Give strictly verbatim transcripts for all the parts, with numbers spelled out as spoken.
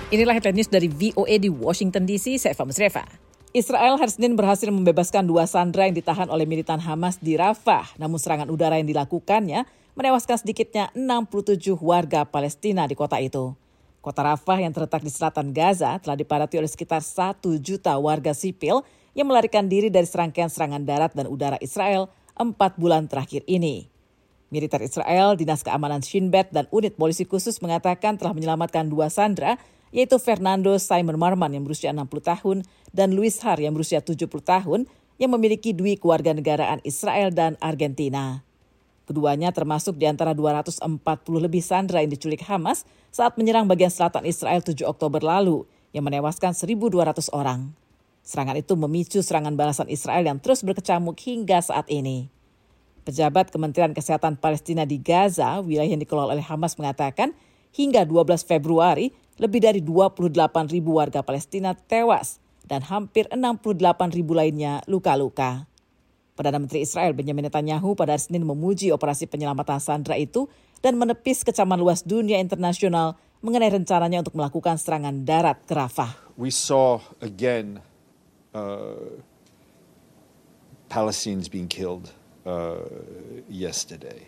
Inilah headline news dari V O A di Washington D C, saya Eva Musreva. Israel hari Senin berhasil membebaskan dua sandera yang ditahan oleh militan Hamas di Rafah, namun serangan udara yang dilakukannya menewaskan sedikitnya enam puluh tujuh warga Palestina di kota itu. Kota Rafah yang terletak di selatan Gaza telah dipadati oleh sekitar satu juta warga sipil yang melarikan diri dari serangkaian serangan darat dan udara Israel empat bulan terakhir ini. Militer Israel, Dinas Keamanan Shin Bet, dan unit polisi khusus mengatakan telah menyelamatkan dua sandera, yaitu Fernando Simon Marman yang berusia enam puluh tahun dan Luis Har yang berusia tujuh puluh tahun yang memiliki dui kewarganegaraan Israel dan Argentina. Keduanya termasuk di antara dua ratus empat puluh lebih sandera yang diculik Hamas saat menyerang bagian selatan Israel tujuh Oktober lalu yang menewaskan seribu dua ratus orang. Serangan itu memicu serangan balasan Israel yang terus berkecamuk hingga saat ini. Pejabat Kementerian Kesehatan Palestina di Gaza, wilayah yang dikelola oleh Hamas, mengatakan hingga dua belas Februari lebih dari dua puluh delapan ribu warga Palestina tewas dan hampir enam puluh delapan ribu lainnya luka-luka. Perdana Menteri Israel Benjamin Netanyahu pada hari Senin memuji operasi penyelamatan sandera itu dan menepis kecaman luas dunia internasional mengenai rencananya untuk melakukan serangan darat ke Rafah. We saw again uh, Palestinians being killed uh, yesterday.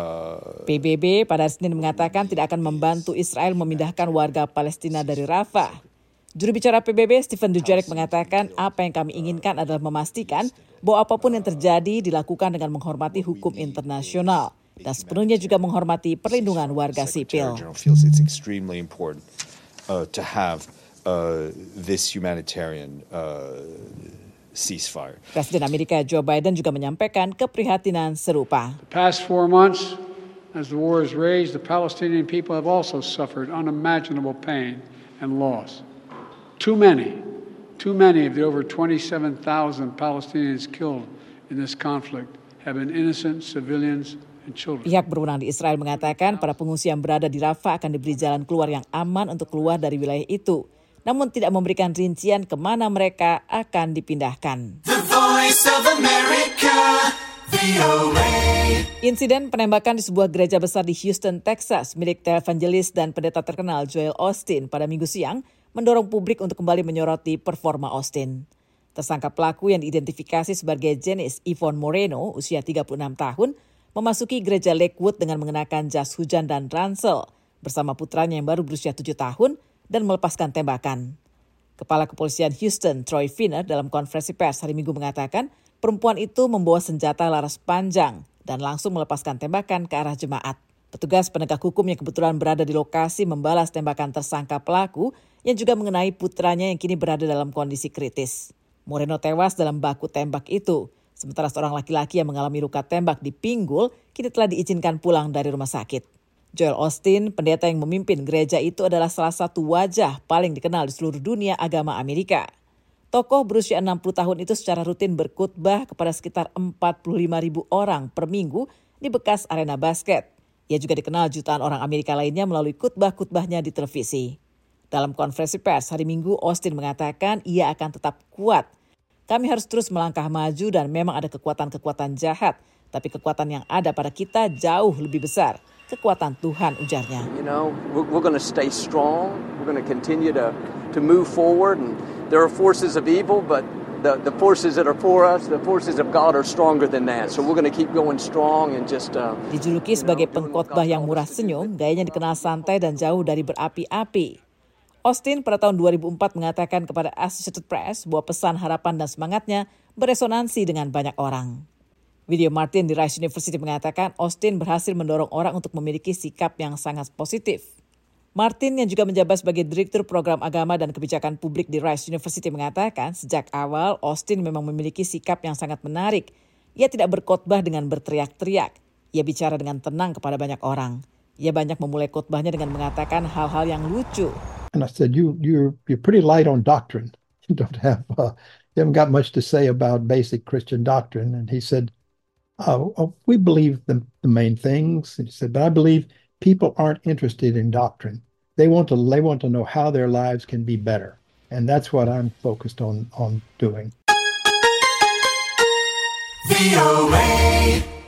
Uh, P B B pada hari Senin mengatakan tidak akan membantu Israel memindahkan warga Palestina dari Rafah. Juru bicara P B B Stephen Dujarric mengatakan apa yang kami inginkan adalah memastikan bahwa apapun yang terjadi dilakukan dengan menghormati hukum internasional dan sepenuhnya juga menghormati perlindungan warga sipil. It's extremely important uh, to have uh, this humanitarian uh, ceasefire. Presiden Amerika Joe Biden juga menyampaikan keprihatinan serupa. The past four months, as the war has raged, the Palestinian people have also suffered unimaginable pain and loss. Too many, too many of the over twenty-seven thousand Palestinians killed in this conflict have been innocent civilians and children. Pihak berwenang di Israel mengatakan para pengungsi yang berada di Rafah akan diberi jalan keluar yang aman untuk keluar dari wilayah itu, namun tidak memberikan rincian kemana mereka akan dipindahkan. The Voice of America, V O A. Insiden penembakan di sebuah gereja besar di Houston, Texas, milik televangelis dan pendeta terkenal Joel Osteen pada Minggu siang, mendorong publik untuk kembali menyoroti performa Osteen. Tersangka pelaku yang diidentifikasi sebagai Janice Yvonne Moreno, usia tiga puluh enam tahun, memasuki gereja Lakewood dengan mengenakan jas hujan dan ransel, bersama putranya yang baru berusia tujuh tahun, dan melepaskan tembakan. Kepala Kepolisian Houston, Troy Finner, dalam konferensi pers hari Minggu mengatakan perempuan itu membawa senjata laras panjang dan langsung melepaskan tembakan ke arah jemaat. Petugas penegak hukum yang kebetulan berada di lokasi membalas tembakan tersangka pelaku yang juga mengenai putranya yang kini berada dalam kondisi kritis. Moreno tewas dalam baku tembak itu, sementara seorang laki-laki yang mengalami luka tembak di pinggul kini telah diizinkan pulang dari rumah sakit. Joel Osteen, pendeta yang memimpin gereja itu, adalah salah satu wajah paling dikenal di seluruh dunia agama Amerika. Tokoh berusia enam puluh tahun itu secara rutin berkhutbah kepada sekitar empat puluh lima ribu orang per minggu di bekas arena basket. Ia juga dikenal jutaan orang Amerika lainnya melalui khutbah-khutbahnya di televisi. Dalam konferensi pers hari Minggu, Osteen mengatakan ia akan tetap kuat. Kami harus terus melangkah maju dan memang ada kekuatan-kekuatan jahat, tapi kekuatan yang ada pada kita jauh lebih besar. Kekuatan Tuhan, ujarnya. You know, we're, we're going to stay strong. We're going to continue to to move forward. And there are forces of evil, but the the forces that are for us, the forces of God are stronger than that. So we're going to keep going strong and just. Uh, Dijuluki sebagai pengkhotbah yang murah senyum, gayanya dikenal santai dan jauh dari berapi-api. Osteen pada tahun dua ribu empat mengatakan kepada Associated Press bahwa pesan harapan dan semangatnya beresonansi dengan banyak orang. Video Martin di Rice University mengatakan Osteen berhasil mendorong orang untuk memiliki sikap yang sangat positif. Martin yang juga menjabat sebagai Direktur Program Agama dan Kebijakan Publik di Rice University mengatakan sejak awal Osteen memang memiliki sikap yang sangat menarik. Ia tidak berkhotbah dengan berteriak-teriak. Ia bicara dengan tenang kepada banyak orang. Ia banyak memulai khotbahnya dengan mengatakan hal-hal yang lucu. And I said, you, you're, you're pretty light on doctrine. You don't have, uh, you haven't got much to say about basic Christian doctrine. And he said, Uh, we believe the, the main things. He said, but I believe people aren't interested in doctrine. They want to they want to know how their lives can be better. And that's what I'm focused on on doing. V O A